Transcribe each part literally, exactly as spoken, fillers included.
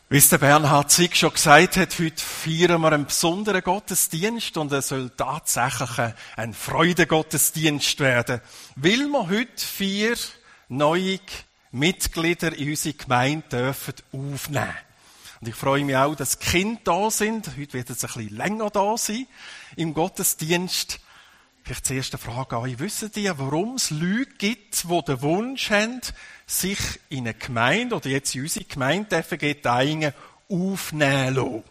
Wie es der Bernhard Sieg schon gesagt hat, heute feiern wir einen besonderen Gottesdienst und es soll tatsächlich ein, ein Freudengottesdienst werden, weil wir heute vier neue Mitglieder in unsere Gemeinde dürfen aufnehmen. Und ich freue mich auch, dass die Kinder da sind. Heute wird es ein bisschen länger da sein im Gottesdienst. Vielleicht die erste Frage an euch. Wissen ihr, warum es Leute gibt, die den Wunsch haben, sich in eine Gemeinde oder jetzt in unsere Gemeinde F G Thaingen aufnehmen lassen?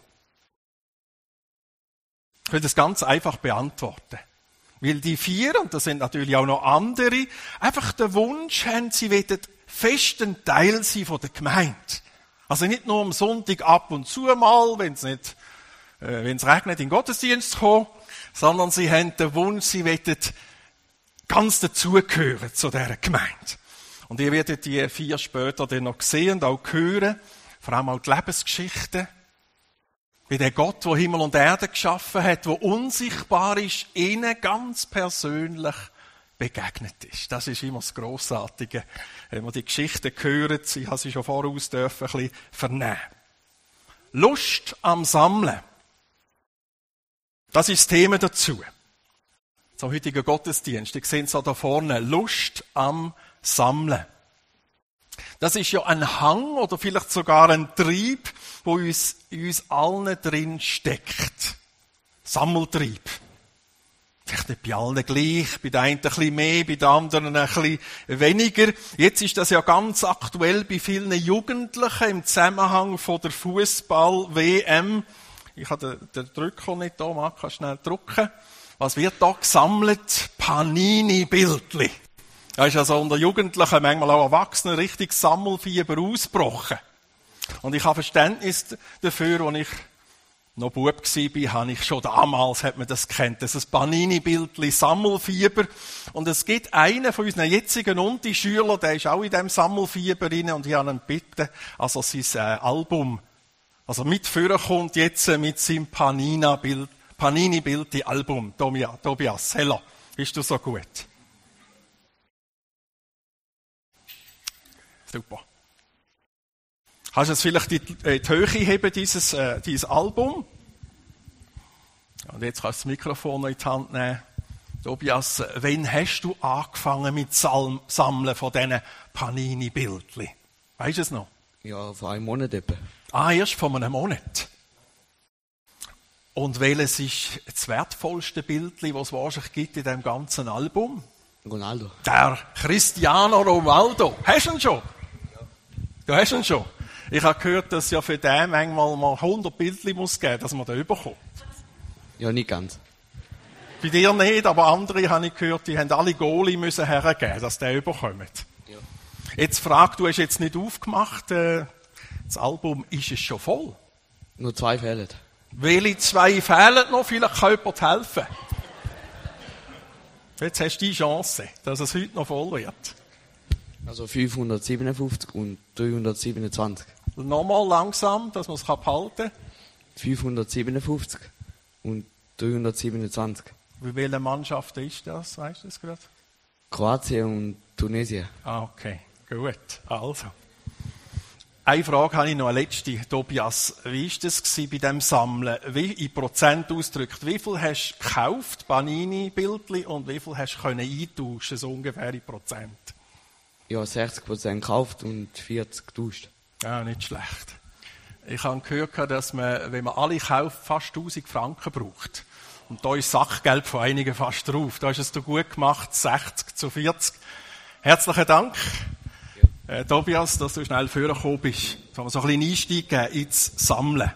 Ich will das ganz einfach beantworten. Weil die vier, und das sind natürlich auch noch andere, einfach den Wunsch haben, sie wollen festen Teil sein von der Gemeinde. Also nicht nur am Sonntag ab und zu mal, wenn es nicht, äh, wenn es regnet, in den Gottesdienst kommen, sondern sie haben den Wunsch, sie wollen ganz dazugehören zu dieser Gemeinde. Und ihr werdet die vier später dann noch sehen und auch hören, vor allem auch die Lebensgeschichten, wie der Gott, der Himmel und Erde geschaffen hat, der unsichtbar ist, ihnen ganz persönlich begegnet ist. Das ist immer das Grossartige, wenn man die Geschichten hört. Ich habe sie schon voraus dürfen, ein bisschen vernehmen. Lust am Sammeln. Das ist das Thema dazu. Zum heutigen Gottesdienst. Ihr seht es da vorne. Lust am Sammeln. Das ist ja ein Hang oder vielleicht sogar ein Trieb, wo uns, in uns allen drin steckt. Sammeltrieb. Vielleicht nicht bei allen gleich, bei den einen ein bisschen mehr, bei den anderen ein bisschen weniger. Jetzt ist das ja ganz aktuell bei vielen Jugendlichen im Zusammenhang von der Fußball-W M. Ich habe den, den Drücker nicht da, man kann schnell drücken. Was wird da gesammelt? Panini-Bildli. Da ist also unter Jugendlichen, manchmal auch Erwachsenen, richtig Sammelfieber ausgebrochen. Und ich habe Verständnis dafür, als ich noch Bub war, habe ich schon damals, hat man das gekannt, das ist ein Panini-Bildli Sammelfieber. Und es gibt einen von unseren jetzigen Unti-Schülern, der ist auch in diesem Sammelfieber drin, und ich habe ihn gebeten, also sein äh, Album, also mit vorne kommt jetzt mit seinem Panini-Bild, Panini-Bildli-Album. Tobias Heller, bist du so gut? Super. Kannst du jetzt vielleicht die, äh, die Höhe heben, dieses, äh, dieses Album? Und jetzt kannst du das Mikrofon in die Hand nehmen. Tobias, wann hast du angefangen mit Salm, Sammeln von diesen Panini-Bildli? Weißt du es noch? Ja, vor einem Monat etwa. Ah, erst vor einem Monat. Und welches ist das wertvollste Bildli, was es wahrscheinlich gibt in diesem ganzen Album? Ronaldo. Der Cristiano Ronaldo. Hast du ihn schon? Ja. Du hast ihn schon? Ich habe gehört, dass es ja für den manchmal mal hundert Bildli muss geben, dass man den überkommt. Ja, nicht ganz. Bei dir nicht, aber andere habe ich gehört, die haben alle Goalie müssen hergeben, dass der überkommt. Ja. Jetzt frag, du hast jetzt nicht aufgemacht, äh, das Album, ist es schon voll? Nur zwei fehlen. Welche zwei fehlen noch? Vielleicht kann jemand helfen. Jetzt hast du die Chance, dass es heute noch voll wird. Also fünfhundertsiebenundfünfzig und dreihundertsiebenundzwanzig. Nochmal langsam, dass man es behalten kann. fünfhundertsiebenundfünfzig und dreihundertsiebenundzwanzig. Wie welche Mannschaft ist das? Weißt du das gerade? Kroatien und Tunesien. Ah, okay. Gut. Also. Eine Frage habe ich noch, eine letzte. Tobias, wie war das bei diesem Sammeln? Wie, in Prozent ausgedrückt, wie viel hast du gekauft, Panini-Bildli, und wie viel hast du können eintauschen, so ungefähr in Prozent? Ja, sechzig Prozent gekauft und vierzig getauscht. Ja, nicht schlecht. Ich habe gehört, dass man, wenn man alle kauft, fast tausend Franken braucht. Und da ist Sachgeld von einigen fast drauf. Da hast es du gut gemacht, sechzig zu vierzig. Herzlichen Dank, ja. äh, Tobias, dass du schnell vorgekommen bist. Jetzt haben wir so ein bisschen Einstieg geben ins Sammeln.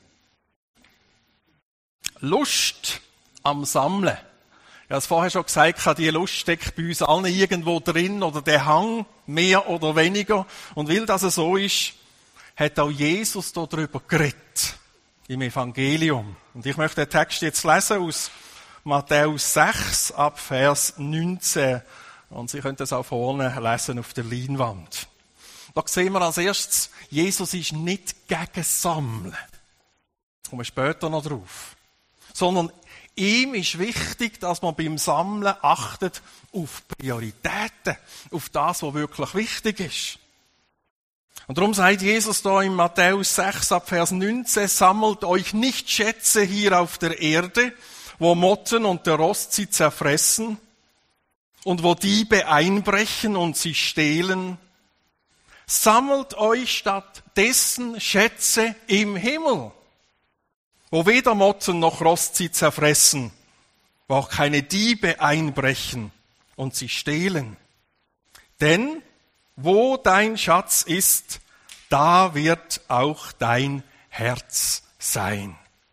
Lust am Sammeln. Ich habe es vorher schon gesagt, die Lust steckt bei uns allen irgendwo drin, oder der Hang, mehr oder weniger. Und weil das so ist, hat auch Jesus darüber geredet, im Evangelium. Und ich möchte den Text jetzt lesen aus Matthäus sechs, ab Vers neunzehn. Und Sie können das auch vorne lesen auf der Leinwand. Da sehen wir als erstes, Jesus ist nicht gegen Sammeln. Da kommen wir später noch drauf. Sondern ihm ist wichtig, dass man beim Sammeln achtet auf Prioritäten, auf das, was wirklich wichtig ist. Und darum sagt Jesus da in Matthäus sechs ab Vers neunzehn, sammelt euch nicht Schätze hier auf der Erde, wo Motten und der Rost sie zerfressen und wo Diebe einbrechen und sie stehlen. Sammelt euch stattdessen Schätze im Himmel, wo weder Motten noch Rost sie zerfressen, wo auch keine Diebe einbrechen und sie stehlen. Denn wo dein Schatz ist, da wird auch dein Herz sein.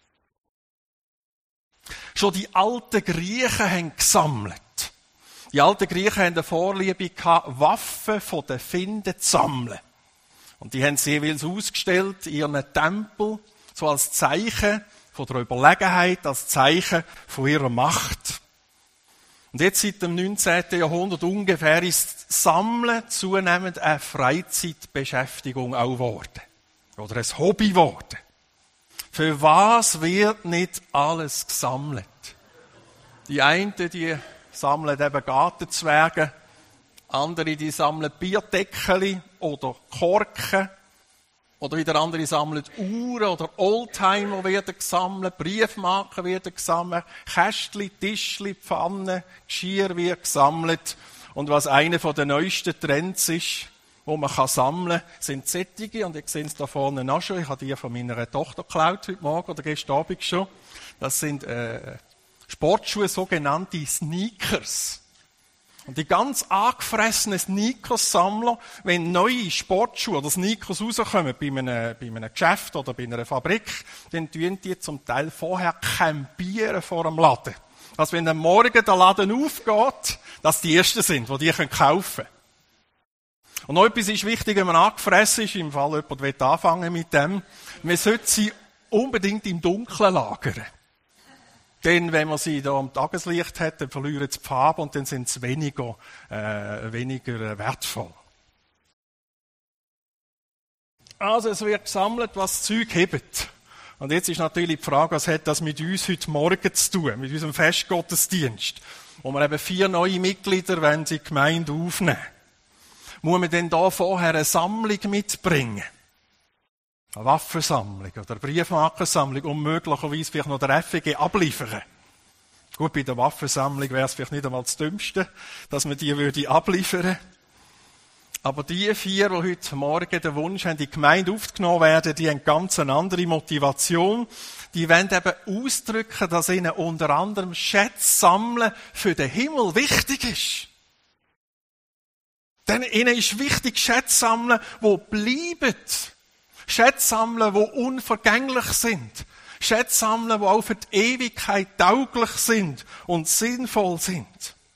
Schon die alten Griechen haben gesammelt. Die alten Griechen haben eine Vorliebe gehabt, Waffen von den Finden zu sammeln. Und die haben sie jeweils ausgestellt in ihren Tempel, so als Zeichen von der Überlegenheit, als Zeichen von ihrer Macht. Und jetzt seit dem neunzehnten Jahrhundert ungefähr ist Sammeln zunehmend eine Freizeitbeschäftigung auch geworden. Oder ein Hobby geworden. Für was wird nicht alles gesammelt? Die einen, die sammeln eben Gartenzwerge, andere, die sammeln Bierdeckel oder Korken, oder wieder andere sammeln Uhren oder Oldtimer werden gesammelt, Briefmarken werden gesammelt, Kästchen, Tischchen, Pfannen, Geschirr wird gesammelt. Und was einer von den neuesten Trends ist, wo man kann sammeln kann, sind Sättige. Und ich sehe es da vorne auch schon. Ich habe die von meiner Tochter geklaut heute Morgen oder gestern Abend schon. Das sind äh, Sportschuhe, sogenannte Sneakers. Und die ganz angefressenen Sneakers-Sammler, wenn neue Sportschuhe oder Sneakers rauskommen bei einem, bei einem Geschäft oder bei einer Fabrik, dann tun die zum Teil vorher campieren vor dem Laden. Also wenn am Morgen der Laden aufgeht, dass die Ersten sind, die die kaufen können. Und noch etwas ist wichtig, wenn man angefressen ist, im Fall jemand will anfangen mit dem, man sollte sie unbedingt im Dunkeln lagern. Denn wenn man sie da am Tageslicht hat, dann verlieren sie die Farbe und dann sind sie weniger, äh, weniger wertvoll. Also es wird gesammelt, was das Zeug hebt. Und jetzt ist natürlich die Frage, was hat das mit uns heute Morgen zu tun, mit unserem Festgottesdienst, wo wir eben vier neue Mitglieder wenn sie die Gemeinde aufnehmen. Muss man denn da vorher eine Sammlung mitbringen? Eine Waffensammlung oder eine Briefmarkensammlung und möglicherweise vielleicht noch der F E G abliefern. Gut, bei der Waffensammlung wäre es vielleicht nicht einmal das Dümmste, dass man die würde abliefern. Aber die vier, die heute Morgen den Wunsch haben, in die Gemeinde aufgenommen werden, die haben ganz eine andere Motivation. Die wollen eben ausdrücken, dass ihnen unter anderem Schätze sammeln für den Himmel wichtig ist. Denn ihnen ist wichtig, Schätze sammeln, die bleiben. Schätze sammeln, die unvergänglich sind. Schätze sammeln, die auch für die Ewigkeit tauglich sind und sinnvoll sind.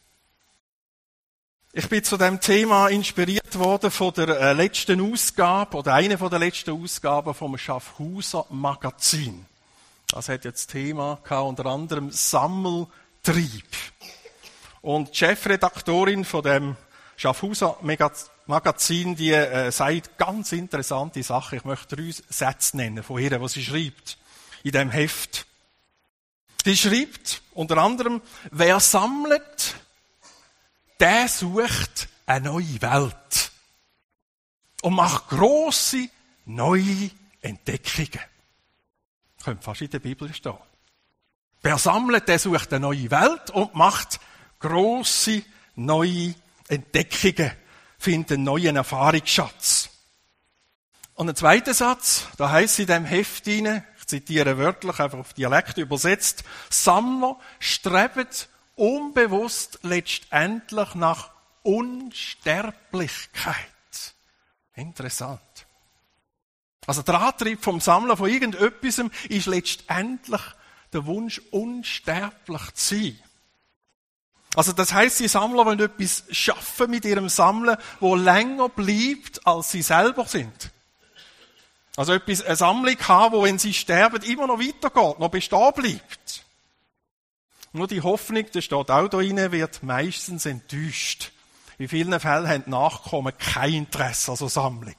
Ich bin zu dem Thema inspiriert worden von der letzten Ausgabe oder einer von der letzten Ausgaben vom Schaffhauser Magazin. Das hat jetzt das Thema gehabt, unter anderem Sammeltrieb. Und die Chefredaktorin von dem Schaffhauser Magazin, die äh, sagt ganz interessante Sachen. Ich möchte drei Sätze nennen von ihr, was sie schreibt in dem Heft. Sie schreibt unter anderem, wer sammelt, der sucht eine neue Welt und macht grosse neue Entdeckungen. Könnte fast in der Bibel stehen. Wer sammelt, der sucht eine neue Welt und macht grosse neue Entdeckungen, findet einen neuen Erfahrungsschatz. Und ein zweiter Satz, da heisst in diesem Heft hinein, ich zitiere wörtlich, einfach auf Dialekt übersetzt, Sammler streben unbewusst letztendlich nach Unsterblichkeit. Interessant. Also der Antrieb vom Sammler von irgendetwas ist letztendlich der Wunsch, unsterblich zu sein. Also das heisst, die Sammler wollen etwas schaffen mit ihrem Sammeln, wo länger bleibt, als sie selber sind. Also etwas, eine Sammlung haben, wo, wenn sie sterben, immer noch weitergeht, noch bestehen bleibt. Nur die Hoffnung, das steht auch da drin, wird meistens enttäuscht. In vielen Fällen haben die Nachkommen kein Interesse an so Sammlungen.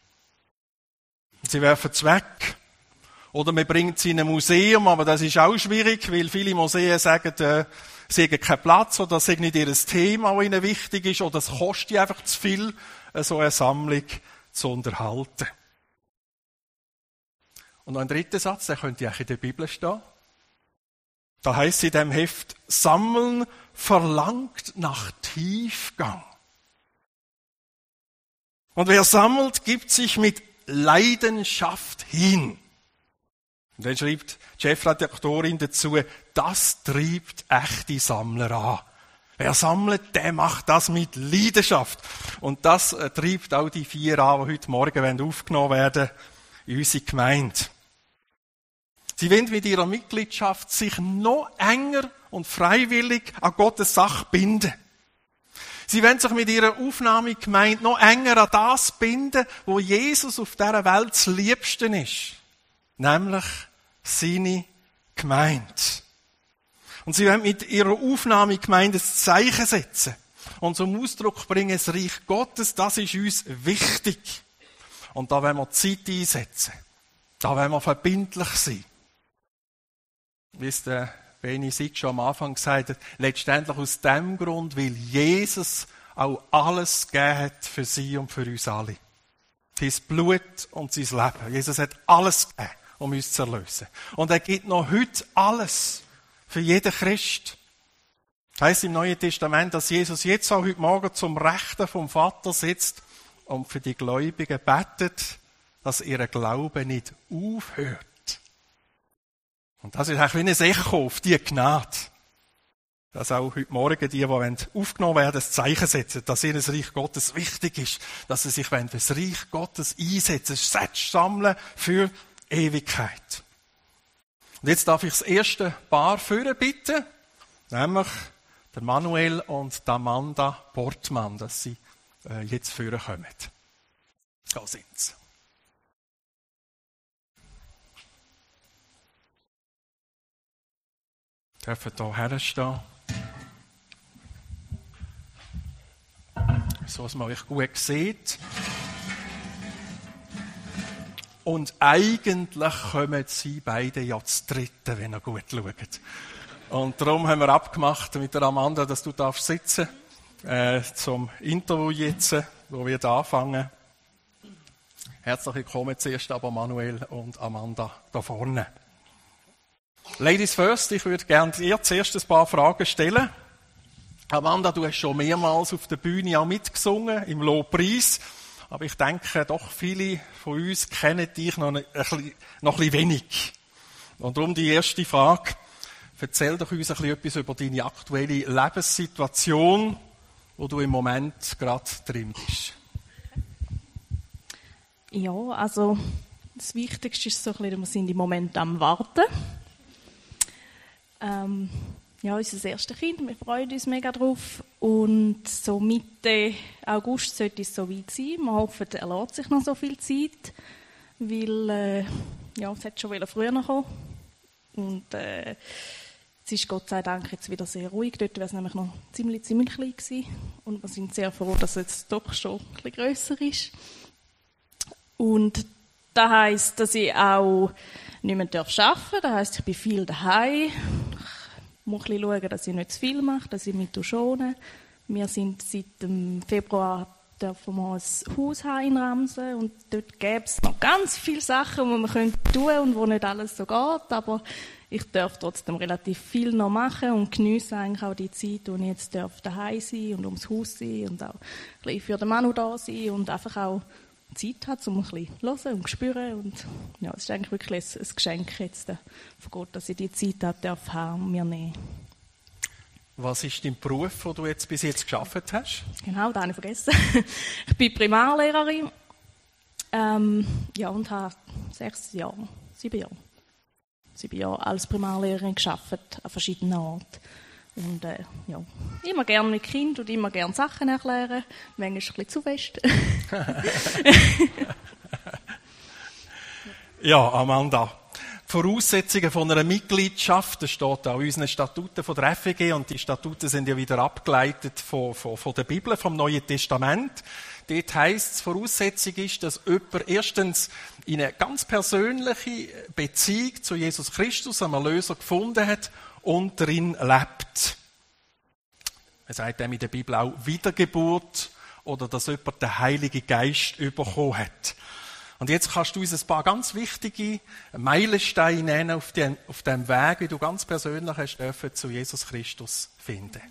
Sie werfen es weg. Oder man bringt sie in ein Museum, aber das ist auch schwierig, weil viele Museen sagen, äh, sie haben keinen Platz oder das ist nicht ihr Thema, das ihnen wichtig ist, oder es kostet einfach zu viel, so eine Sammlung zu unterhalten. Und noch ein dritter Satz, der könnte auch in der Bibel stehen. Da heißt es in dem Heft, Sammeln verlangt nach Tiefgang. Und wer sammelt, gibt sich mit Leidenschaft hin. Und dann schreibt die Chefredaktorin dazu, das treibt echte Sammler an. Wer sammelt, der macht das mit Leidenschaft. Und das äh, treibt auch die vier an, die heute Morgen aufgenommen werden in unsere Gemeinde. Sie wollen mit ihrer Mitgliedschaft sich noch enger und freiwillig an Gottes Sache binden. Sie wollen sich mit ihrer Aufnahmegemeinde noch enger an das binden, wo Jesus auf dieser Welt das Liebste ist. Nämlich seine Gemeinde. Und sie wollen mit ihrer Aufnahmegemeinde ein Zeichen setzen und zum Ausdruck bringen, das Reich Gottes, das ist uns wichtig. Und da wollen wir Zeit einsetzen. Da wollen wir verbindlich sein. Wie es der Beni Sitt schon am Anfang gesagt hat, letztendlich aus dem Grund, weil Jesus auch alles gegeben hat für sie und für uns alle. Sein Blut und sein Leben. Jesus hat alles gegeben, um uns zu erlösen. Und er gibt noch heute alles für jeden Christ. Das heisst im Neuen Testament, dass Jesus jetzt auch heute Morgen zum Rechten vom Vater sitzt und für die Gläubigen betet, dass ihr Glaube nicht aufhört. Und das ist eigentlich wie ein Echo auf diese Gnade. Dass auch heute Morgen die, die aufgenommen werden, das Zeichen setzen, dass ihnen das Reich Gottes wichtig ist, dass sie sich für das Reich Gottes einsetzen, Sätze sammeln für Ewigkeit. Und jetzt darf ich das erste Paar führen bitten, nämlich der Manuel und die Amanda Portmann, dass sie äh, jetzt führen kommen. Da sind sie. Dürfen hier herstehen. So, dass man euch gut sieht. Und eigentlich kommen sie beide ja zu dritten, wenn ihr gut schaut. Und darum haben wir abgemacht mit der Amanda, dass du darfst sitzen äh, zum Interview jetzt, wo wir da anfangen. Herzlich willkommen zuerst aber Manuel und Amanda da vorne. Ladies first, ich würde gerne dir zuerst ein paar Fragen stellen. Amanda, du hast schon mehrmals auf der Bühne auch mitgesungen, im Lobpreis. Aber ich denke, doch viele von uns kennen dich noch ein bisschen, noch ein bisschen wenig. Und darum die erste Frage. Erzähl doch uns ein bisschen etwas über deine aktuelle Lebenssituation, wo du im Moment gerade drin bist. Ja, also das Wichtigste ist so ein bisschen, wir sind im Moment am Warten. Ähm, ja, unser erstes Kind, wir freuen uns mega drauf. Und so Mitte August sollte es so weit sein. Wir hoffen, er lässt sich noch so viel Zeit, weil äh, ja, es hätte schon früher noch kommen. Und äh, es ist Gott sei Dank jetzt wieder sehr ruhig. Dort wäre es nämlich noch ziemlich, ziemlich klein gewesen. Und wir sind sehr froh, dass es jetzt doch schon ein bisschen grösser ist. Und das heisst, dass ich auch nicht mehr arbeiten darf. Das heisst, ich bin viel daheim. Ich muss ein bisschen schauen, dass ich nicht zu viel mache, dass ich mich schone. Wir sind seit dem Februar dürfen wir ein Haus haben in Ramsen und dort gäbe es noch ganz viele Sachen, die man tun könnte und wo nicht alles so geht, aber ich darf trotzdem relativ viel noch machen und geniesse eigentlich auch die Zeit, wo ich jetzt daheim sein und ums Haus sein und auch ein bisschen für den Manu da sein und einfach auch Zeit hat, um ein bisschen zu hören und zu spüren. Und ja, es ist eigentlich wirklich ein, ein Geschenk jetzt von Gott, dass ich die Zeit haben darf und mir nehmen. Was ist dein Beruf, den du jetzt bis jetzt gearbeitet hast? Genau, das habe ich vergessen. Ich bin Primarlehrerin ähm, ja, und habe sechs Jahre, sieben Jahre, sieben Jahre als Primarlehrerin gearbeitet an verschiedenen Orten. Und äh, ja, immer gerne mit Kindern und immer gerne Sachen erklären. Manchmal ist es ein bisschen zu fest. Ja, Amanda. Die Voraussetzungen von einer Mitgliedschaft, das steht auch in unseren Statuten von der F E G und die Statuten sind ja wieder abgeleitet von, von, von der Bibel, vom Neuen Testament. Dort heisst, die Voraussetzung ist, dass jemand erstens in eine ganz persönliche Beziehung zu Jesus Christus, einem Erlöser, gefunden hat und darin lebt. Man sagt dem in der Bibel auch Wiedergeburt oder dass jemand den Heiligen Geist bekommen hat. Und jetzt kannst du uns ein paar ganz wichtige Meilensteine nennen auf dem, auf dem Weg, wie du ganz persönlich hast dürfen zu Jesus Christus finden.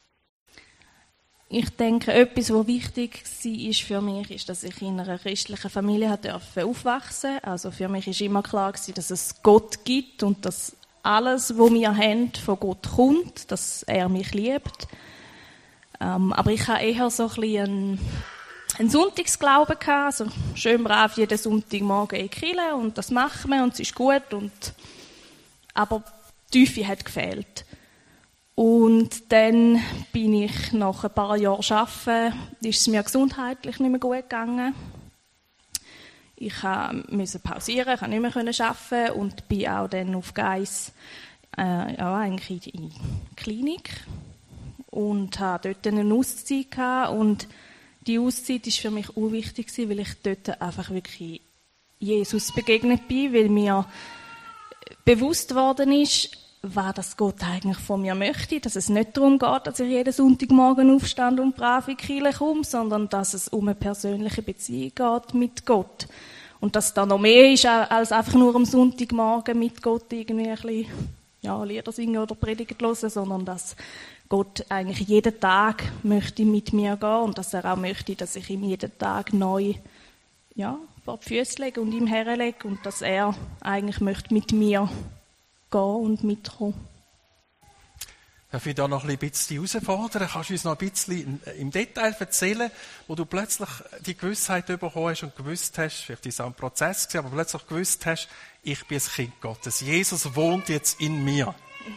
Ich denke, etwas, was wichtig war für mich, ist, dass ich in einer christlichen Familie aufwachsen durfte. Also für mich war immer klar, dass es Gott gibt und dass alles, was wir haben, von Gott kommt, dass er mich liebt. Ähm, aber ich hatte eher so ein bisschen einen, einen Sonntagsglauben gehabt, also schön brav jeden Sonntagmorgen in die Kirche und das machen wir und es ist gut. Und aber die Tiefe hat gefehlt. Und dann bin ich nach ein paar Jahren arbeiten, ist es mir gesundheitlich nicht mehr gut gegangen. Ich musste pausieren, ich konnte nicht mehr arbeiten und bin auch dann auf Geiss äh, ja, eigentlich in die Klinik und hatte dort eine Auszeit gehabt. Und die Auszeit war für mich auch wichtig, weil ich dort einfach wirklich Jesus begegnet bin, weil mir bewusst worden ist, was das Gott eigentlich von mir möchte, dass es nicht darum geht, dass ich jeden Sonntagmorgen aufstehe und brav in die Kirche komme, sondern dass es um eine persönliche Beziehung geht mit Gott. Und dass da noch mehr ist, als einfach nur am Sonntagmorgen mit Gott irgendwie ein bisschen, ja, Lieder singen oder Predigen hören, sondern dass Gott eigentlich jeden Tag möchte mit mir gehen und dass er auch möchte, dass ich ihm jeden Tag neu, ja, vor die Füße lege und ihm herlege und dass er eigentlich möchte mit mir gehen und mitkommen. Darf ich da noch ein bisschen herausfordern? Kannst du uns noch ein bisschen im Detail erzählen, wo du plötzlich die Gewissheit bekommen hast und gewusst hast, vielleicht ist es auch ein Prozess gewesen, aber plötzlich gewusst hast, ich bin ein Kind Gottes. Jesus wohnt jetzt in mir.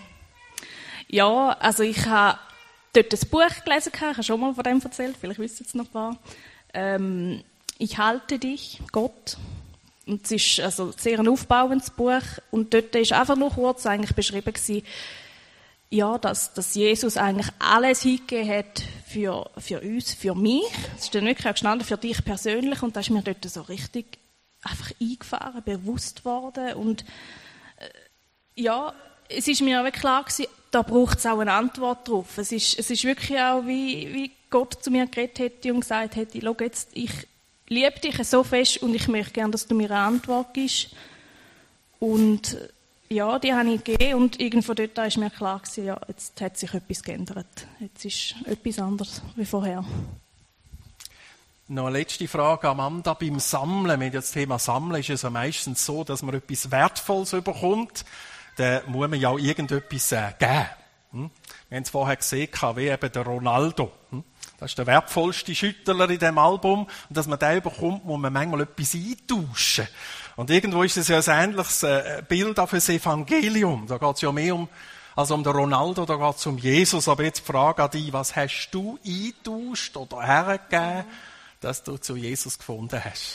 Ja, also ich habe dort ein Buch gelesen, ich habe schon mal von dem erzählt, vielleicht wisst ihr es noch ein paar. Ähm, ich halte dich, Gott. Und es ist also sehr ein aufbauendes Buch. Und dort ist einfach nur kurz eigentlich beschrieben gewesen, ja, dass, dass Jesus eigentlich alles hingegeben hat für, für uns, für mich. Es ist dann wirklich auch gestanden, für dich persönlich. Und da ist mir dort so richtig einfach eingefahren, bewusst worden. Und äh, ja, es ist mir wirklich klar gewesen, da braucht es auch eine Antwort drauf. Es ist, es ist wirklich auch, wie, wie Gott zu mir geredet hätte und gesagt hätte, schau jetzt, ich liebe dich so fest und ich möchte gerne, dass du mir eine Antwort gibst. Und ja, die habe ich gegeben und irgendwo dort ist mir klar gewesen, ja, jetzt hat sich etwas geändert. Jetzt ist etwas anderes wie vorher. Noch eine letzte Frage, Amanda, beim Sammeln. Wenn das Thema Sammeln ist es ja meistens so, dass man etwas Wertvolles bekommt, dann muss man ja auch irgendetwas äh, geben. Hm? Wir haben es vorher gesehen, wie eben der Ronaldo. Hm? Das ist der wertvollste Schüttler in diesem Album. Und dass man den bekommt, muss man manchmal etwas eintauschen. Und irgendwo ist es ja ein ähnliches Bild auf das Evangelium. Da geht es ja mehr um, als um den Ronaldo, da geht es um Jesus. Aber jetzt die Frage an dich, was hast du eingetauscht oder hergegeben, dass du zu Jesus gefunden hast?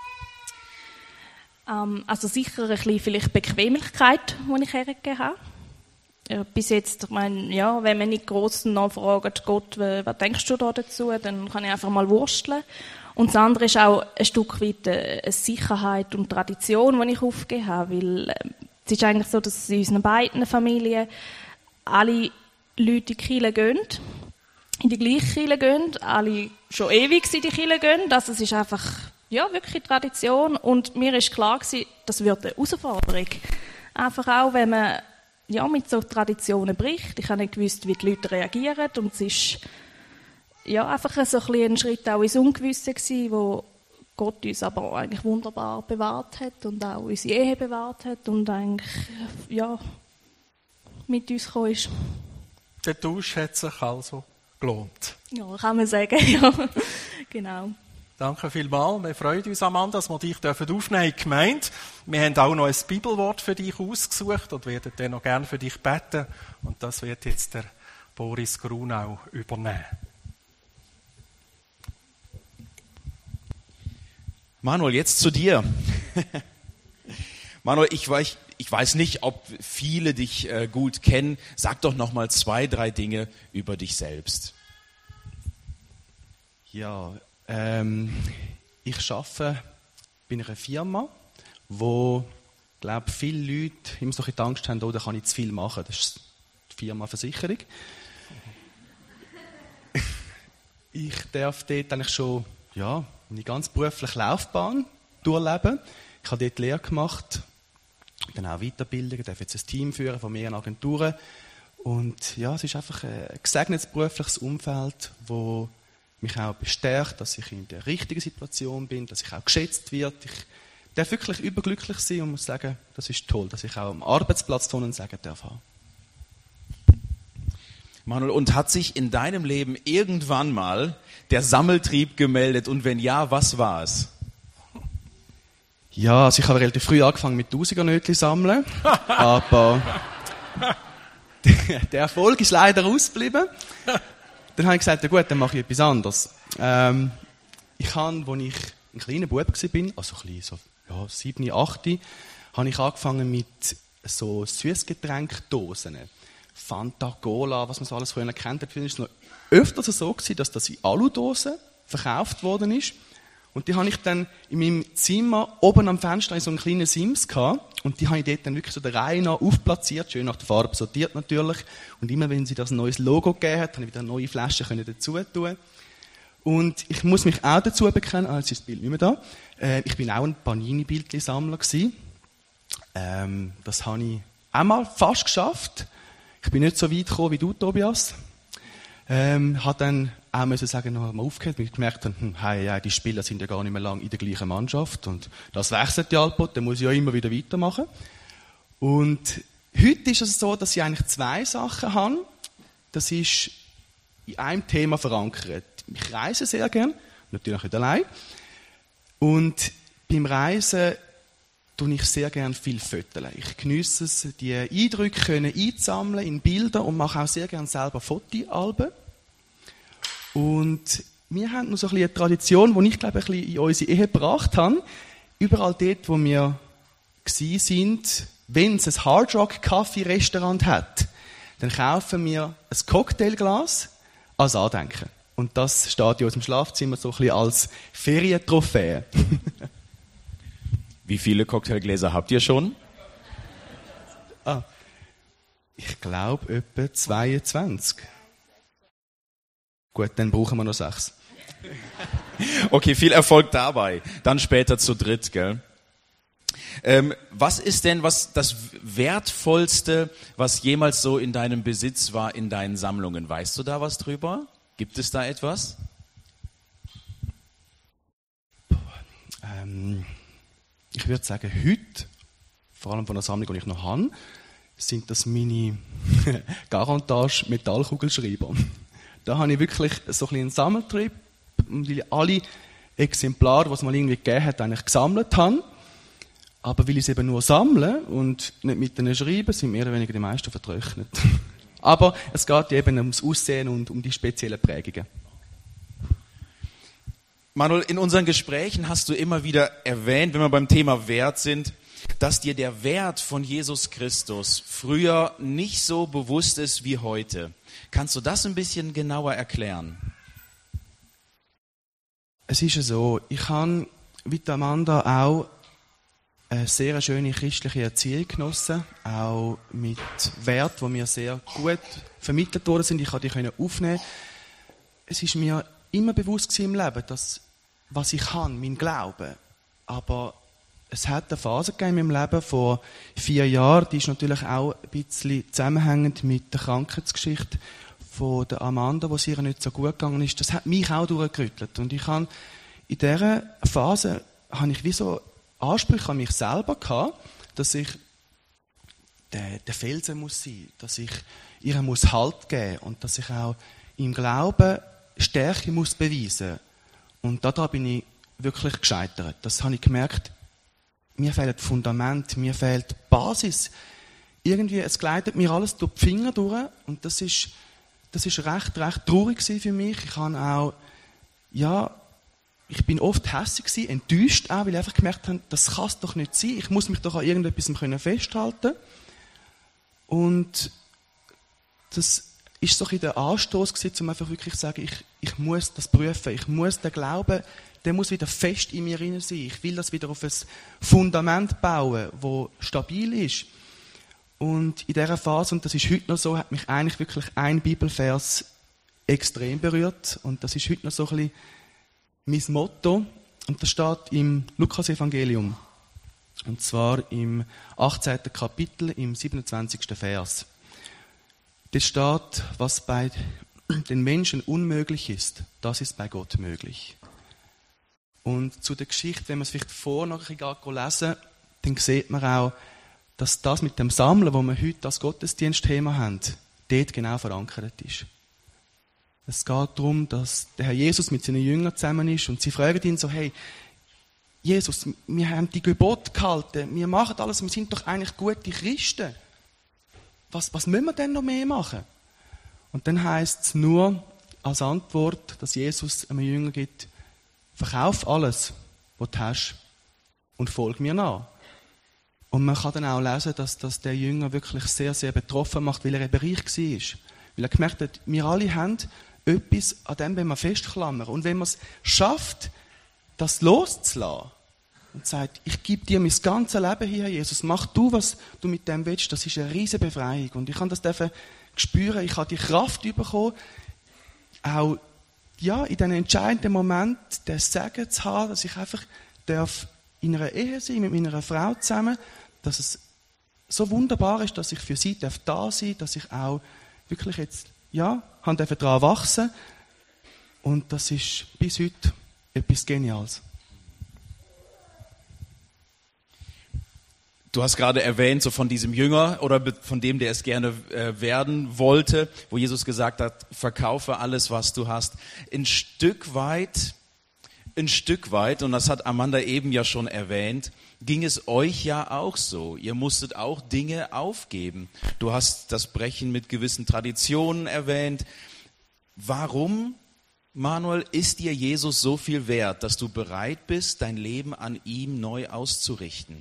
Ähm, also sicher ein bisschen vielleicht Bequemlichkeit, die ich hergegeben habe. Bis jetzt, ich meine, ja, wenn man nicht gross nachfragt, Gott, was denkst du da dazu, dann kann ich einfach mal wursteln. Und das andere ist auch ein Stück weit eine Sicherheit und Tradition, die ich aufgegeben habe, weil äh, es ist eigentlich so, dass in unseren beiden Familien alle Leute in die Kirche gehen, in die gleiche Kirche gehen, alle schon ewig in die Kirche gehen, also es ist einfach, ja, wirklich Tradition und mir ist klar gewesen, das wird eine Herausforderung. Einfach auch, wenn man ja, mit so Traditionen bricht. Ich habe nicht gewusst, wie die Leute reagieren. Und es ist ja, einfach so ein, ein Schritt auch ins Ungewisse gewesen, wo Gott uns aber eigentlich wunderbar bewahrt hat und auch unsere Ehe bewahrt hat und eigentlich ja, mit uns gekommen ist. Der Tausch hat sich also gelohnt. Ja, kann man sagen, ja. Genau. Danke vielmals. Wir freuen uns, Amanda, dass wir dich aufnehmen dürfen in die Gemeinde. Wir haben auch noch ein Bibelwort für dich ausgesucht und werden dann noch gerne für dich beten. Und das wird jetzt der Boris Grunau übernehmen. Manuel, jetzt zu dir. Manuel, ich weiß, ich weiß nicht, ob viele dich äh, gut kennen. Sag doch noch mal zwei, drei Dinge über dich selbst. Ja, ähm, ich arbeite bei einer Firma, wo, glaube viele Leute immer so ein bisschen die Angst haben, oh, da kann ich zu viel machen. Das ist die Firma Versicherung. Ich darf dort eigentlich schon ja, meine ganz berufliche Laufbahn durchleben. Ich habe dort Lehre gemacht, dann auch Weiterbildung, darf jetzt ein Team führen von mehreren Agenturen. Und ja, es ist einfach ein gesegnetes berufliches Umfeld, wo mich auch bestärkt, dass ich in der richtigen Situation bin, dass ich auch geschätzt werde. Ich darf wirklich überglücklich sein und muss sagen, das ist toll, dass ich auch am Arbeitsplatz Tonnen sagen darf haben. Manuel, und hat sich in deinem Leben irgendwann mal der Sammeltrieb gemeldet? Und wenn ja, was war es? Ja, also ich habe relativ früh angefangen mit Tausiger-Nötchen sammeln, aber der Erfolg ist leider ausgeblieben. Dann habe ich gesagt, ja gut, dann mache ich etwas anderes. Ähm, ich habe, als ich ein kleiner Bub war, also ein bisschen so, ja, sieben, acht, habe ich angefangen mit so Süßgetränkdosen. Fanta, Cola, was man so alles früher kennt hat. Es war noch öfters so gewesen, dass das in Aludosen verkauft worden ist. Und die habe ich dann in meinem Zimmer oben am Fenster in so einen kleinen Sims gehabt. Und die habe ich dort dann wirklich so der Reihe nach aufplatziert, schön nach der Farbe sortiert natürlich. Und immer wenn sie das ein neues Logo gegeben hat, habe ich wieder neue Flaschen dazu tun. Und ich muss mich auch dazu bekennen, ah, jetzt ist das Bild nicht mehr da, äh, ich bin auch ein Panini-Bildchen-Sammler gewesen. Ähm, das habe ich auch mal fast geschafft. Ich bin nicht so weit gekommen wie du, Tobias. Ähm, habe dann auch müssen sagen, noch mal aufgehört, weil ich gemerkt habe, hm, hey, ja, die Spieler sind ja gar nicht mehr lange in der gleichen Mannschaft und das wechselt ja bald, dann muss ich ja immer wieder weitermachen. Und heute ist es so, dass ich eigentlich zwei Sachen habe. Das ist in einem Thema verankert. Ich reise sehr gern, natürlich nicht allein. Und beim Reisen tue ich sehr gern viel Fotos. Ich geniesse es, die Eindrücke können einsammeln in Bilder und mache auch sehr gern selber Fotoalben. Und wir haben noch so ein bisschen eine Tradition, die ich glaube ein bisschen in unsere Ehe gebracht habe. Überall dort, wo wir gsi sind, wenn es ein Hard-Rock-Kaffee-Restaurant hat, dann kaufen wir ein Cocktailglas als Andenken. Und das steht in unserem Schlafzimmer so ein bisschen als Ferientrophäe. Wie viele Cocktailgläser habt ihr schon? Ah, ich glaube etwa zweiundzwanzig. Gut, dann brauchen wir noch sechs. Okay, viel Erfolg dabei. Dann später zu dritt, gell? Ähm, was ist denn was das Wertvollste, was jemals so in deinem Besitz war, in deinen Sammlungen? Weißt du da was drüber? Gibt es da etwas? Ähm, ich würde sagen, heute, vor allem von der Sammlung, die ich noch habe, sind das meine Garantage-Metallkugelschreiber. Da habe ich wirklich so ein bisschen einen Sammeltrieb, weil ich alle Exemplare, die es mal irgendwie gegeben hat, eigentlich gesammelt habe. Aber weil ich es eben nur sammle und nicht mit denen schreibe, sind mehr oder weniger die meisten vertrocknet. Aber es geht eben ums Aussehen und um die speziellen Prägungen. Manuel, in unseren Gesprächen hast du immer wieder erwähnt, wenn wir beim Thema Wert sind, dass dir der Wert von Jesus Christus früher nicht so bewusst ist wie heute. Kannst du das ein bisschen genauer erklären? Es ist ja so, ich habe, wie die Amanda, auch eine sehr schöne christliche Erziehung genossen, auch mit Werten, die mir sehr gut vermittelt worden sind. Ich konnte die aufnehmen. Es ist mir immer bewusst gewesen im Leben, dass was ich kann, mein Glaube. Aber es hat eine Phase gegeben in meinem Leben vor vier Jahren, die ist natürlich auch ein bisschen zusammenhängend mit der Krankheitsgeschichte von der Amanda, wo es ihr nicht so gut gegangen ist. Das hat mich auch durchgerüttelt. Und ich habe in dieser Phase habe ich wie so Ansprüche an mich selber gehabt, dass ich der, der Felsen muss sein, dass ich ihr muss Halt geben und dass ich auch im Glauben Stärke muss beweisen. Und daran bin ich wirklich gescheitert. Das habe ich gemerkt. Mir fehlt das Fundament, mir fehlt die Basis. Irgendwie, es gleitet mir alles durch die Finger durch und das ist, das ist recht, recht traurig für mich. Ich habe auch, ja, ich bin oft hässig gewesen, enttäuscht auch, weil ich einfach gemerkt habe, das kann es doch nicht sein. Ich muss mich doch an irgendetwas festhalten können. Und das ist so ein der Anstoß gewesen, um einfach wirklich zu sagen, ich, ich muss das prüfen, ich muss den Glauben, der muss wieder fest in mir rein sein. Ich will das wieder auf ein Fundament bauen, das stabil ist. Und in dieser Phase, und das ist heute noch so, hat mich eigentlich wirklich ein Bibelvers extrem berührt. Und das ist heute noch so ein bisschen mein Motto. Und das steht im Lukas-Evangelium. Und zwar im achtzehnten Kapitel, im siebenundzwanzigsten Vers. Das steht, was bei den Menschen unmöglich ist, das ist bei Gott möglich. Und zu der Geschichte, wenn man es vielleicht vorher noch ein bisschen lesen, dann sieht man auch, dass das mit dem Sammeln, wo wir heute als Gottesdienstthema haben, dort genau verankert ist. Es geht darum, dass der Herr Jesus mit seinen Jüngern zusammen ist und sie fragen ihn so, hey, Jesus, wir haben die Gebote gehalten, wir machen alles, wir sind doch eigentlich gute Christen. Was, was müssen wir denn noch mehr machen? Und dann heisst es nur als Antwort, dass Jesus einem Jünger gibt, verkauf alles, was du hast und folg mir nach. Und man kann dann auch lesen, dass das der Jünger wirklich sehr, sehr betroffen macht, weil er eben reich war. Weil er gemerkt hat, wir alle haben etwas, an dem wir festklammern. Und wenn man es schafft, das loszulassen und sagt, ich gebe dir mein ganzes Leben hier, Jesus, mach du, was du mit dem willst, das ist eine riesige Befreiung. Und ich habe das dürfen spüren, ich habe die Kraft bekommen, auch ja, in diesen entscheidenden Moment den Segen zu haben, dass ich einfach darf in einer Ehe sein, mit meiner Frau zusammen, dass es so wunderbar ist, dass ich für sie darf da sein, dass ich auch wirklich jetzt, ja, daran wachsen. Und das ist bis heute etwas Geniales. Du hast gerade erwähnt, so von diesem Jünger oder von dem, der es gerne äh, werden wollte, wo Jesus gesagt hat, verkaufe alles, was du hast. Ein Stück weit, ein Stück weit, und das hat Amanda eben ja schon erwähnt, ging es euch ja auch so. Ihr musstet auch Dinge aufgeben. Du hast das Brechen mit gewissen Traditionen erwähnt. Warum, Manuel, ist dir Jesus so viel wert, dass du bereit bist, dein Leben an ihm neu auszurichten?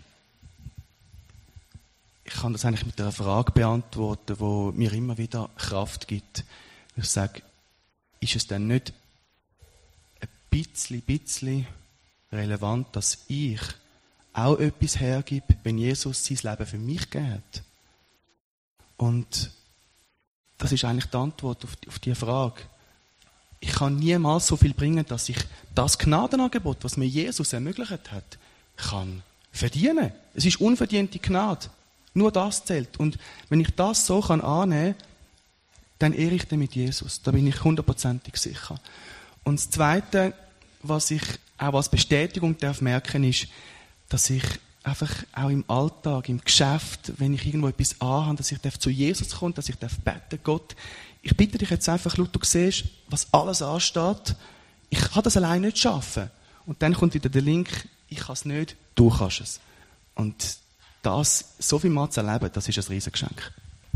Ich kann das eigentlich mit einer Frage beantworten, die mir immer wieder Kraft gibt. Ich sage, ist es denn nicht ein bisschen, bisschen relevant, dass ich auch etwas hergebe, wenn Jesus sein Leben für mich gegeben hat? Und das ist eigentlich die Antwort auf die, auf die Frage. Ich kann niemals so viel bringen, dass ich das Gnadenangebot, was mir Jesus ermöglicht hat, kann verdienen. Es ist unverdiente Gnade. Nur das zählt. Und wenn ich das so kann annehmen kann, dann ehre ich den mit Jesus. Da bin ich hundertprozentig sicher. Und das Zweite, was ich auch als Bestätigung darf merken, ist, dass ich einfach auch im Alltag, im Geschäft, wenn ich irgendwo etwas anhabe, dass ich zu Jesus kommen, dass ich beten darf, Gott, ich bitte dich jetzt einfach, Luther, du siehst, was alles ansteht. Ich kann das allein nicht schaffen. Und dann kommt wieder der Link, ich kann es nicht, du kannst es. Und das so viel mal zu erleben, das ist ein Riesengeschenk.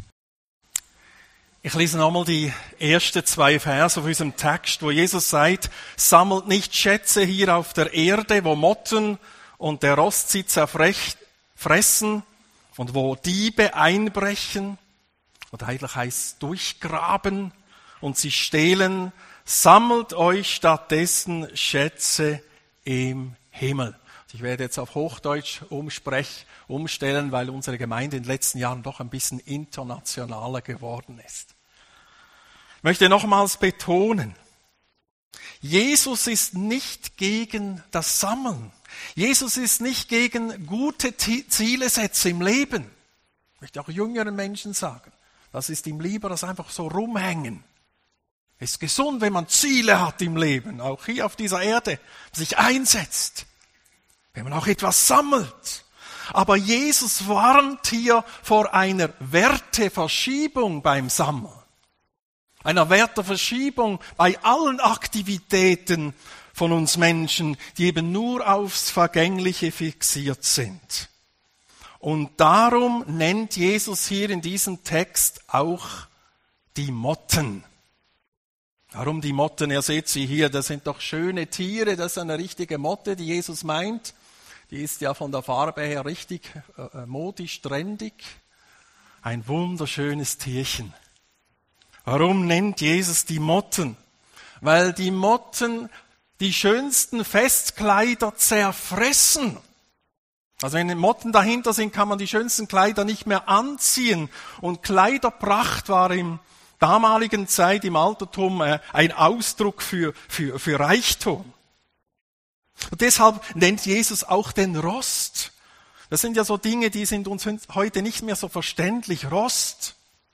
Ich lese nochmal die ersten zwei Verse auf unserem Text, wo Jesus sagt, sammelt nicht Schätze hier auf der Erde, wo Motten und der Rost sie zerfressen und wo Diebe einbrechen, oder eigentlich heißt es durchgraben und sie stehlen, sammelt euch stattdessen Schätze im Himmel. Ich werde jetzt auf Hochdeutsch umsprech, umstellen, weil unsere Gemeinde in den letzten Jahren doch ein bisschen internationaler geworden ist. Ich möchte nochmals betonen, Jesus ist nicht gegen das Sammeln. Jesus ist nicht gegen gute Ziele setzen im Leben. Ich möchte auch jüngeren Menschen sagen, das ist ihm lieber als einfach so rumhängen. Es ist gesund, wenn man Ziele hat im Leben, auch hier auf dieser Erde, sich einsetzt. Wenn man auch etwas sammelt. Aber Jesus warnt hier vor einer Werteverschiebung beim Sammeln. Einer Werteverschiebung bei allen Aktivitäten von uns Menschen, die eben nur aufs Vergängliche fixiert sind. Und darum nennt Jesus hier in diesem Text auch die Motten. Warum die Motten? Ihr seht sie hier, das sind doch schöne Tiere, das ist eine richtige Motte, die Jesus meint. Die ist ja von der Farbe her richtig äh, modisch, trendig. Ein wunderschönes Tierchen. Warum nennt Jesus die Motten? Weil die Motten die schönsten Festkleider zerfressen. Also wenn Motten dahinter sind, kann man die schönsten Kleider nicht mehr anziehen. Und Kleiderpracht war im damaligen Zeit im Altertum ein Ausdruck für, für, für Reichtum. Und deshalb nennt Jesus auch den Rost. Das sind ja so Dinge, die sind uns heute nicht mehr so verständlich. Rost.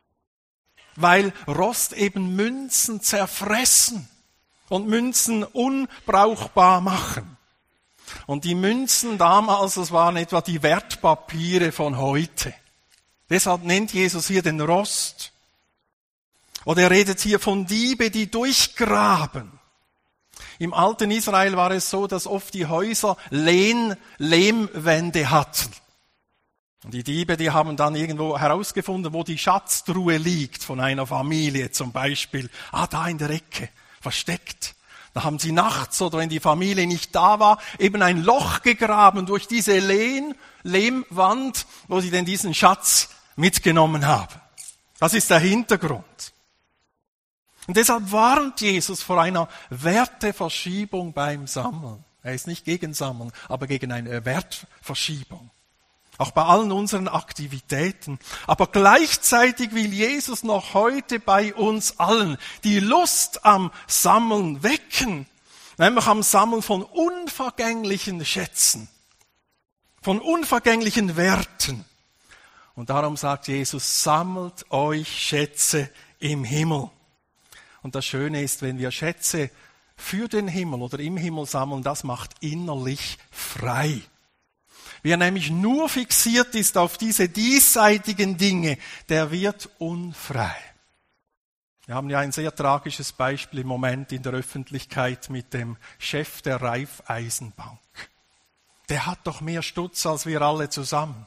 Weil Rost eben Münzen zerfressen und Münzen unbrauchbar machen. Und die Münzen damals, das waren etwa die Wertpapiere von heute. Deshalb nennt Jesus hier den Rost. Oder er redet hier von Diebe, die durchgraben. Im alten Israel war es so, dass oft die Häuser Lehn, Lehmwände hatten. Und die Diebe, die haben dann irgendwo herausgefunden, wo die Schatztruhe liegt von einer Familie zum Beispiel. Ah, da in der Ecke, versteckt. Da haben sie nachts oder wenn die Familie nicht da war, eben ein Loch gegraben durch diese Lehn, Lehmwand, wo sie denn diesen Schatz mitgenommen haben. Das ist der Hintergrund. Und deshalb warnt Jesus vor einer Werteverschiebung beim Sammeln. Er ist nicht gegen Sammeln, aber gegen eine Wertverschiebung. Auch bei allen unseren Aktivitäten. Aber gleichzeitig will Jesus noch heute bei uns allen die Lust am Sammeln wecken. Nämlich am Sammeln von unvergänglichen Schätzen. Von unvergänglichen Werten. Und darum sagt Jesus, sammelt euch Schätze im Himmel. Und das Schöne ist, wenn wir Schätze für den Himmel oder im Himmel sammeln, das macht innerlich frei. Wer nämlich nur fixiert ist auf diese diesseitigen Dinge, der wird unfrei. Wir haben ja ein sehr tragisches Beispiel im Moment in der Öffentlichkeit mit dem Chef der Raiffeisenbank. Der hat doch mehr Stutz als wir alle zusammen.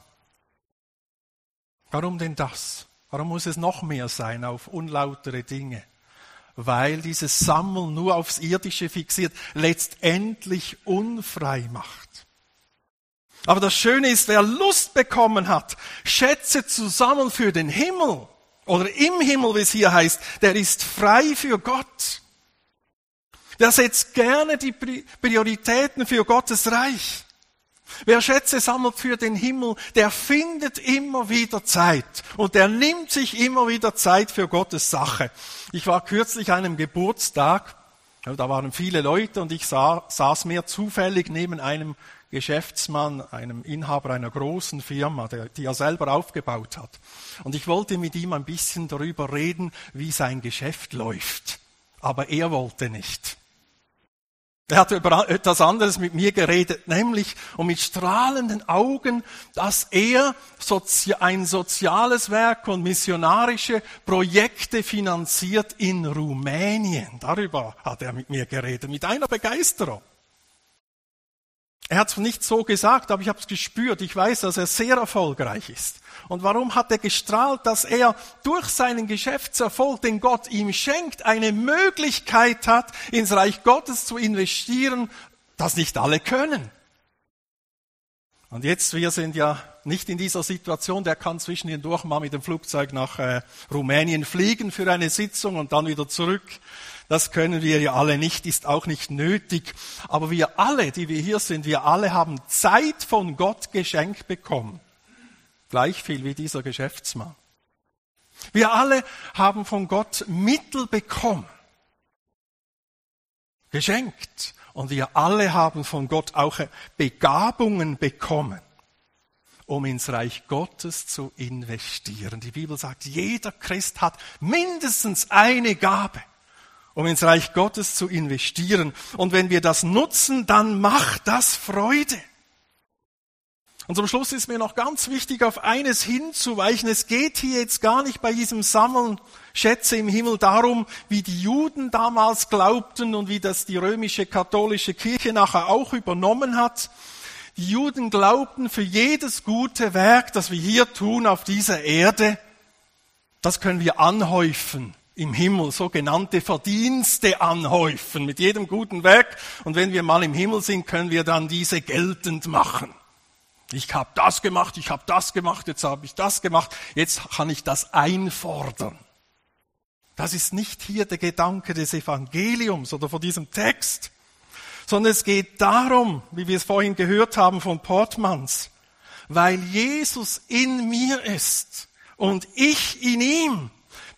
Warum denn das? Warum muss es noch mehr sein auf unlautere Dinge? Weil dieses Sammeln nur aufs Irdische fixiert, letztendlich unfrei macht. Aber das Schöne ist, wer Lust bekommen hat, Schätze zu sammeln für den Himmel, oder im Himmel, wie es hier heißt, der ist frei für Gott. Der setzt gerne die Prioritäten für Gottes Reich. Wer Schätze sammelt für den Himmel, der findet immer wieder Zeit. Und der nimmt sich immer wieder Zeit für Gottes Sache. Ich war kürzlich an einem Geburtstag, da waren viele Leute und ich sah, saß mir zufällig neben einem Geschäftsmann, einem Inhaber einer großen Firma, der, die er selber aufgebaut hat. Und ich wollte mit ihm ein bisschen darüber reden, wie sein Geschäft läuft. Aber er wollte nicht. Er hat über etwas anderes mit mir geredet, nämlich um mit strahlenden Augen, dass er sozi- ein soziales Werk und missionarische Projekte finanziert in Rumänien. Darüber hat er mit mir geredet, mit einer Begeisterung. Er hat es nicht so gesagt, aber ich habe es gespürt. Ich weiß, dass er sehr erfolgreich ist. Und warum hat er gestrahlt? Dass er durch seinen Geschäftserfolg, den Gott ihm schenkt, eine Möglichkeit hat, ins Reich Gottes zu investieren, das nicht alle können. Und jetzt, wir sind ja nicht in dieser Situation, der kann zwischendurch mal mit dem Flugzeug nach äh, Rumänien fliegen für eine Sitzung und dann wieder zurück. Das können wir ja alle nicht, ist auch nicht nötig. Aber wir alle, die wir hier sind, wir alle haben Zeit von Gott geschenkt bekommen. Gleich viel wie dieser Geschäftsmann. Wir alle haben von Gott Mittel bekommen. Geschenkt. Und wir alle haben von Gott auch Begabungen bekommen, um ins Reich Gottes zu investieren. Die Bibel sagt, jeder Christ hat mindestens eine Gabe, um ins Reich Gottes zu investieren. Und wenn wir das nutzen, dann macht das Freude. Und zum Schluss ist mir noch ganz wichtig, auf eines hinzuweichen. Es geht hier jetzt gar nicht bei diesem Sammeln Schätze im Himmel darum, wie die Juden damals glaubten und wie das die römische katholische Kirche nachher auch übernommen hat. Die Juden glaubten, für jedes gute Werk, das wir hier tun auf dieser Erde, das können wir anhäufen im Himmel, sogenannte Verdienste anhäufen mit jedem guten Werk. Und wenn wir mal im Himmel sind, können wir dann diese geltend machen. Ich habe das gemacht, ich habe das gemacht, jetzt habe ich das gemacht, jetzt kann ich das einfordern. Das ist nicht hier der Gedanke des Evangeliums oder von diesem Text, sondern es geht darum, wie wir es vorhin gehört haben von Portmans, weil Jesus in mir ist und ich in ihm,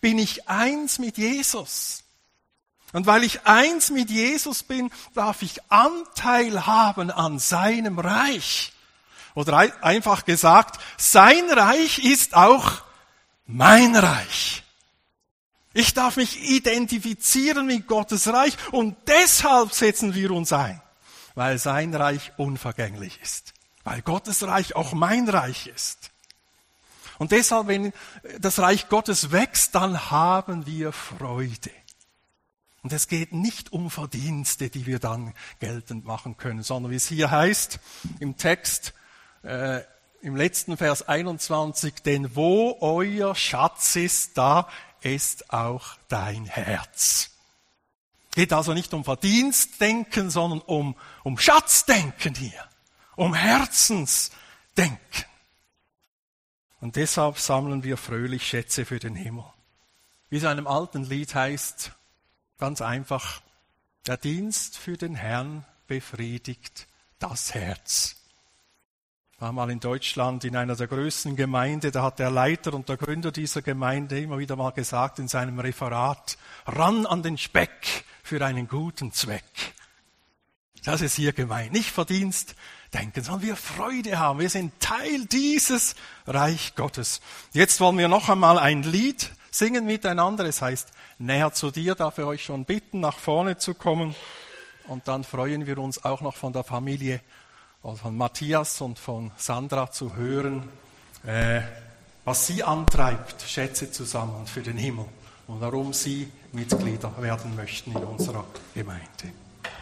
bin ich eins mit Jesus. Und weil ich eins mit Jesus bin, darf ich Anteil haben an seinem Reich. Oder einfach gesagt, sein Reich ist auch mein Reich. Ich darf mich identifizieren mit Gottes Reich und deshalb setzen wir uns ein, weil sein Reich unvergänglich ist, weil Gottes Reich auch mein Reich ist. Und deshalb, wenn das Reich Gottes wächst, dann haben wir Freude. Und es geht nicht um Verdienste, die wir dann geltend machen können, sondern wie es hier heißt im Text, äh, im letzten Vers einundzwanzig, denn wo euer Schatz ist, da ist auch dein Herz. Geht also nicht um Verdienstdenken, sondern um, um Schatzdenken hier, um Herzensdenken. Und deshalb sammeln wir fröhlich Schätze für den Himmel. Wie es in einem alten Lied heißt, ganz einfach, der Dienst für den Herrn befriedigt das Herz. Ich war mal in Deutschland in einer der größten Gemeinden, da hat der Leiter und der Gründer dieser Gemeinde immer wieder mal gesagt in seinem Referat, ran an den Speck für einen guten Zweck. Das ist hier gemeint. Nicht Verdienst denken, sondern wir Freude haben. Wir sind Teil dieses Reich Gottes. Jetzt wollen wir noch einmal ein Lied singen miteinander. Es heißt, näher zu dir, darf ich euch schon bitten, nach vorne zu kommen. Und dann freuen wir uns auch noch von der Familie von Matthias und von Sandra zu hören, äh, was sie antreibt, Schätze zu sammeln für den Himmel und warum sie Mitglieder werden möchten in unserer Gemeinde.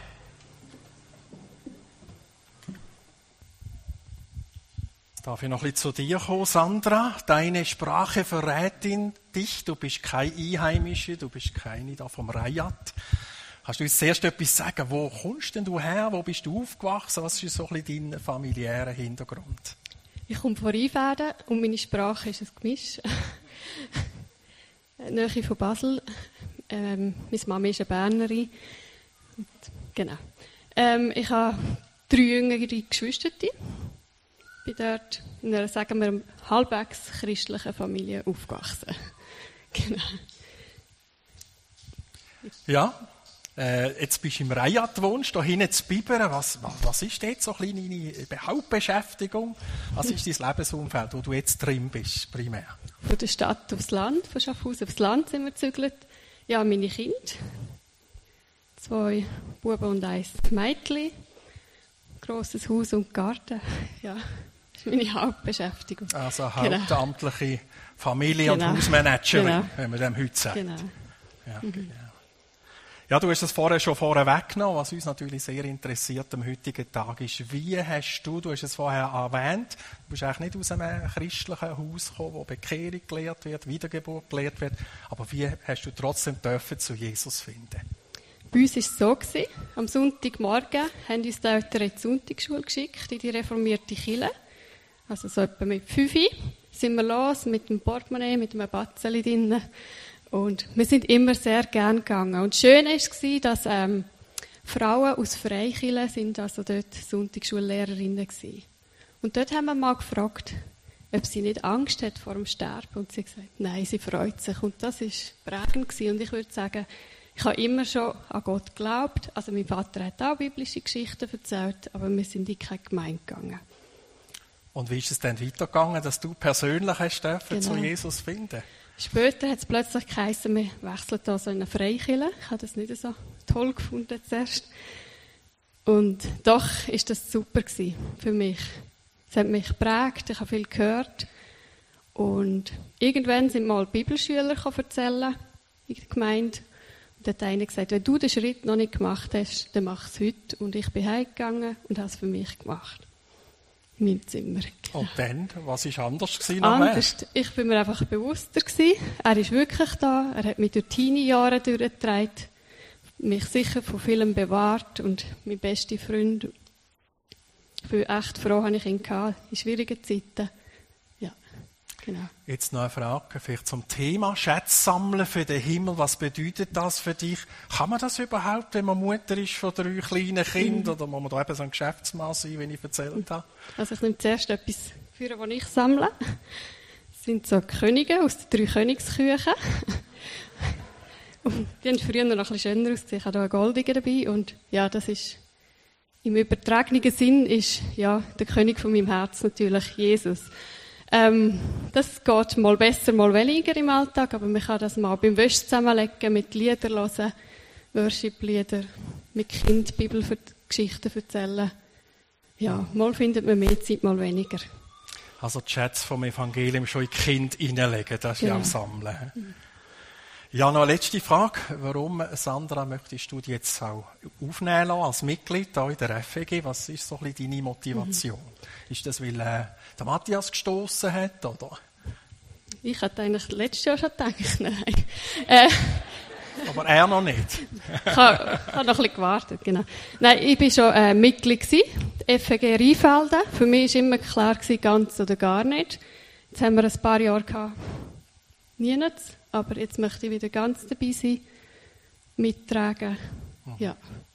Jetzt darf ich noch ein bisschen zu dir kommen, Sandra. Deine Sprache verrät in dich. Du bist keine Einheimische, du bist keine da vom Rajat. Kannst du uns zuerst etwas sagen? Wo kommst denn du her? Wo bist du aufgewachsen? Was ist so ein bisschen dein familiärer Hintergrund? Ich komme von Rheinfelden und meine Sprache ist ein Gemisch. Nähe von Basel. Ähm, meine Mama ist eine Bernerin. Und, genau. Ähm, ich habe drei jüngere Geschwister. Ich bin dort in einer, sagen wir, halbwegs christlichen Familie aufgewachsen. Genau. Ja. Äh, jetzt bist du im Rajat, wohnst da hinten zu Biberen. Was, was, was ist dort so eine kleine Hauptbeschäftigung? Was ist dein Lebensumfeld, wo du jetzt drin bist, primär? Von der Stadt aufs Land, von Schaffhausen aufs Land sind wir gezügelt. Ja, meine Kinder. Zwei Buben und ein Mädchen. Grosses Haus und Garten. Ja, das ist meine Hauptbeschäftigung. Also hauptamtliche genau. Familie- und genau. Hausmanagerin, genau. wenn man dem heute sagt. Genau. Ja, mhm. genau. Ja, du hast es vorher schon vorher weggenommen, was uns natürlich sehr interessiert am heutigen Tag ist. Wie hast du, du hast es vorher erwähnt, du bist eigentlich nicht aus einem christlichen Haus gekommen, wo Bekehrung gelehrt wird, Wiedergeburt gelehrt wird, aber wie hast du trotzdem dürfen zu Jesus finden? Bei uns war es so, am Sonntagmorgen haben uns die Eltern in die Sonntagsschule geschickt, in die reformierte Kirche. Also so etwa mit fünf sind wir los, mit dem Portemonnaie, mit einem Batzeli drin. Und wir sind immer sehr gern gegangen. Und schön war, dass ähm, Frauen aus Freikirchen sind, also dort Sonntagsschullehrerinnen waren. Und dort haben wir mal gefragt, ob sie nicht Angst hat vor dem Sterben. Und sie hat gesagt, nein, sie freut sich. Und das war prägend gewesen. Und ich würde sagen, ich habe immer schon an Gott geglaubt. Also mein Vater hat auch biblische Geschichten erzählt, aber wir sind in keine Gemeinde gegangen. Und wie ist es dann weitergegangen, dass du persönlich hast dürfen, genau. zu Jesus finden? Später hat es plötzlich geheißen, wir wechseln da so in eine Freikirche. Ich habe das nicht so toll gefunden zuerst. Und doch war das super gewesen für mich. Es hat mich geprägt, ich habe viel gehört. Und irgendwann sind mal Bibelschüler erzählen in der Gemeinde. Und da hat einer gesagt, wenn du den Schritt noch nicht gemacht hast, dann mach es heute. Und ich bin heimgegangen und habe es für mich gemacht. In meinem Zimmer. Genau. Und dann, was war anders gewesen? Anders. Ich war mir einfach bewusster gewesen. Er ist wirklich da. Er hat mich durch Teenie-Jahre durchgetragen. Mich sicher von vielem bewahrt. Und mein bester Freund. Ich bin echt froh, dass ich ihn hatte, in schwierigen Zeiten. Ja, genau. Jetzt noch eine Frage, vielleicht zum Thema Schätze sammeln für den Himmel. Was bedeutet das für dich? Kann man das überhaupt, wenn man Mutter ist von drei kleinen Kindern? Mhm. Oder muss man da eben so ein Geschäftsmann sein, wie ich erzählt habe? Also ich nehme zuerst etwas für, was ich sammle. Das sind so Könige aus den drei Königsküchen. die haben früher noch ein bisschen schöner ausgesehen. Ich habe hier einen Goldigen dabei und ja, das ist im übertragenen Sinn ist ja der König von meinem Herz natürlich Jesus. Ähm, das geht mal besser, mal weniger im Alltag, aber man kann das mal beim Wäsch zusammenlegen, mit Liedern hören, Worship-Lieder, mit Kind Bibelgeschichten erzählen. Ja, mal findet man mehr Zeit, mal weniger. Also die Schätze vom Evangelium schon in die Kinder hineinlegen, das ist ja Genau. auch Sammeln. Mhm. Ja, noch eine letzte Frage. Warum, Sandra, möchtest du dich jetzt auch aufnehmen lassen als Mitglied hier in der F E G? Was ist so ein bisschen deine Motivation? Mhm. Ist das, weil äh, der Matthias gestossen hat, oder? Ich hatte eigentlich letztes Jahr schon gedacht, nein. Äh, Aber er noch nicht. ich habe, ich habe noch ein bisschen gewartet, genau. Nein, ich war schon äh, Mitglied gewesen, F E G Rheinfelden. Für mich war immer klar gewesen, ganz oder gar nicht. Jetzt haben wir ein paar Jahre gehabt, nie nichts. Aber jetzt möchte ich wieder ganz dabei sein, mittragen. Ja.